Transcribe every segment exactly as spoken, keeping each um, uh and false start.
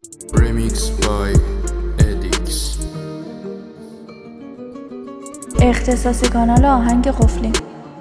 Remix by Edix. اختصاصی کانال آهنگ قفلی.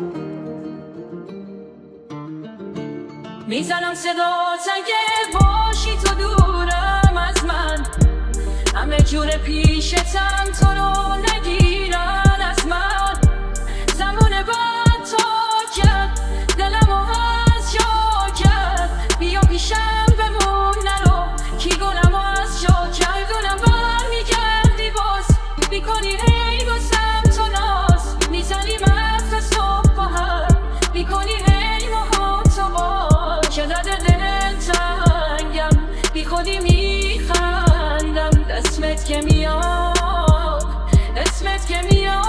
میزنم صدا اگه باشی تو دورم از من، همه جور پیشتم تو رو نگیرن از من. زمان بعد تا کرد دلمو از جا کرد، بیا پیشم بمون نرو کی گلمو از جا کرد. گلم بر میگردی باز بیکنی هی بازم تو ناز، میزنی مفت صبح با هم بیکنی هی ماه تو باز. چقدر دل تنگم بی خودی میخندم، اسمت که میاد اسمت که میاد.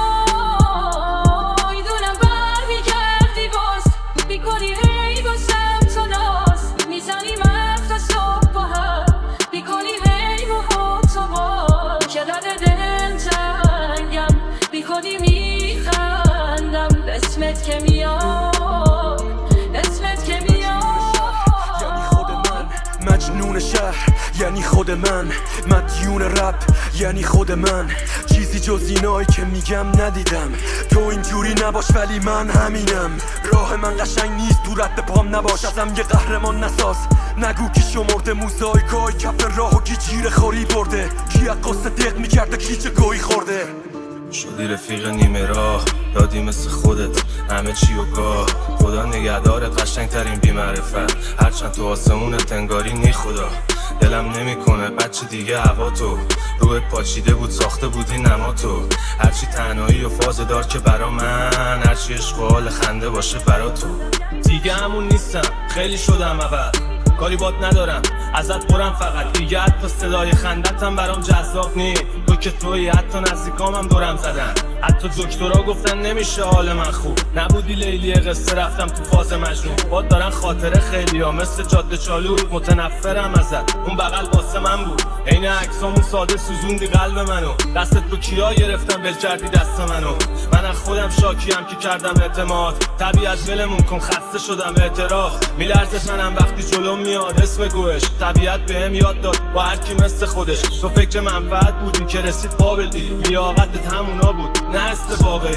دونم بر میگردی باز بیکنی هی بازم تو ناز، میزنی مفت صبح با هم بیکنی هی ماه تو باز. چقدر دل تنگم بی خودی میخندم، اسمت که میاد اسمت که میاد. یعنی خود من مجنون شهر، یعنی خود من مدیون رپ، یعنی خود من چیزی جز اینایی که میگم ندیدم. تو اینجوری نباش ولی من همینم. راه من قشنگ نیست تو رد پام نباش، ازم یه قهرمان نساز. نگو کی شمرده موزاییکای کف راهو کی جیره خوری برده، کی از قصه دق میکرده کی چه گویی خورده. شدی رفیق نیمه راه، دادی مثل خودت همه چی و گاه. خدا نگهدارت قشنگ ترین بی معرفت، هرچند تو آسمونت انگاری نی خدا. دلم نمیکنه بچه دیگه هوا تو، روحت پاچیده بود ساخته بودی نما تو. هرچی تنهایی و فاز دار که برا من، هرچی عشق و حال خنده باشه برا تو. دیگه همون نیستم خیلی شدم عوض، کاری بات ندارم ازت برم فقط. دیگه حتی صدای خندتم برام جذاب نی، تو که توی حتی نزدیکامم دورم زدن. حتی دکترها گفتن نمیشه حال من خوب، نبودی لیلی قصه رفتم تو فاز مجنون. باد دارن خاطره خیلی ها مثل جاده چالو، متنفرم ازت اون بغل واسه من بود. عین عکسامون ساده سوزوندی قلب منو، دستت رو کیا گرفتم بل کردی دست منو. من از خودم شاکیم که کردم اعتماد، طبیعت ولمون کن خسته شدم اعتراف. میلرزه منم وقتی جلوم میاد اسم گوش، طبیعت بهم یاد داد با هر کی مثل خودش. تو فکر منفعت بودی که رسید بابل دی، لیاقتت همونا بود نه است واقعی.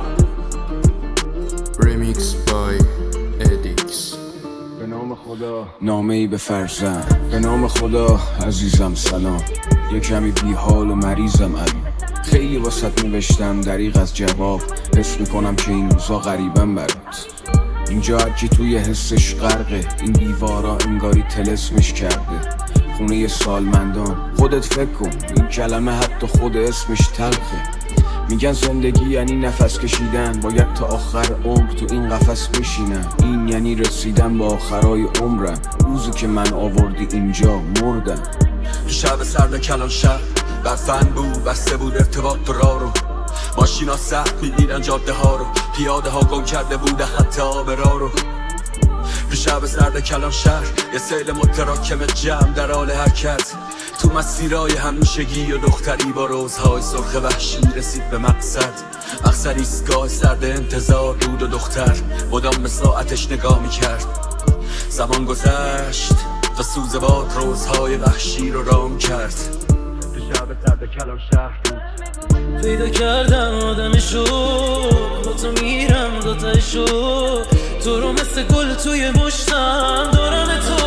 Remix by Edix. به نام خدا نامه ای به فرزند، به نام خدا عزیزم سلام. یه کمی بی حال و مریضم الان، خیلی واسط نوشتم دریغ از جواب. حس میکنم که این روزا غریبم برات، اینجا هرکی توی حسش غرقه. این دیوارا انگاری تلسمش کرده، خونه سالمندان. خودت فکر کن این کلمه حتی خود اسمش تلخه. میگن زندگی یعنی نفس کشیدن، باید تا آخر عمر تو این قفس بشینم. این یعنی رسیدن به آخرای عمرم، روزی که من آوردی اینجا مردم. شب سرد کلان شهر بفن بود، بسته بود ارتباط را رو. ماشینا سخت میدیدن جاده ها رو، پیاده ها گم کرده بوده حتی آب را رو. شب سرد کلان شهر یه سیل متراکم جمع در حال حرکت، تو مسیرهای همیشگی و دختری با روزهای سرخ وحشی رسید به مقصد. مقصد ایستگاه سرد انتظار بود و دختر مدام به ساعتش نگاه میکرد. زمان گذشت تا سوز باد روزهای وحشی رو رام کرد. تو شب سرد کلان شهر بود پیدا کردم آدمشو، با تو میرم دوتایشو. تو رو مثل گل توی مشتم دارم تو،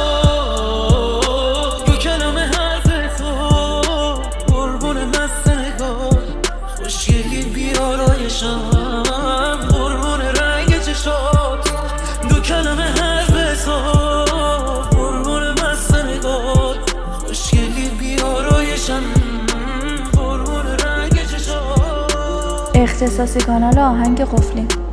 دو کلمه حرف تو قربون مست نگاه. خوشگلی بیارایشم قربون رنگ چشات، دو کلمه حرف تو قربون مست نگاه. خوشگلی بیارایشم اختصاصی کانال آهنگ قفلی.